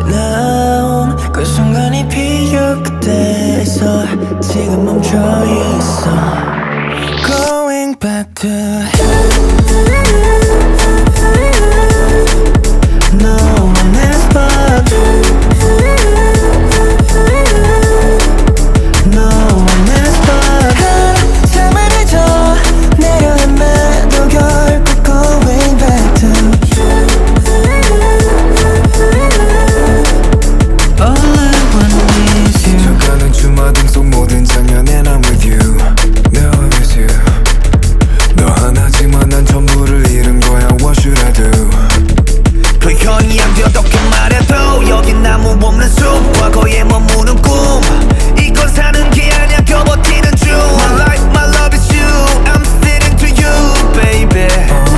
나온 그 순간이 필요 그때에서 지금 멈춰있어 Going back to No one else but No one else but 한참을 잊어 내려 헤매도 결국 Going back to All I want is you 스쳐가는 주마등 속 모든 장면에 I'm with you Now I'm with you 너 하나지만 난 전부를 잃은 거야 What should I do 표현이 안 돼 어떻게 말해도 여긴 나무 없는 숲 과거에 머무는 꿈 이건 사는 게 아니야 버티는 중 My life, my love is you I'm sitting to you, baby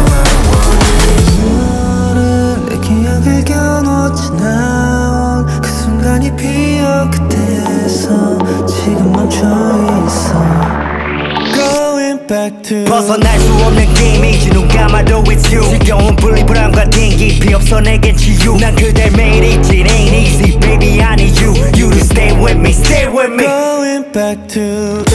너를 내 기억을 겨누지 나온 그 순간이 필요 그때에서 지금 멈춰있어 Going back to 벗어날 수 없는 게임이지 눈 감아도 it's you 지겨운 분리불안과 띵기 없어 내겐 치유 난 그댈 매일 잊지 It ain't easy baby I need you You to stay with me Stay with me Going back to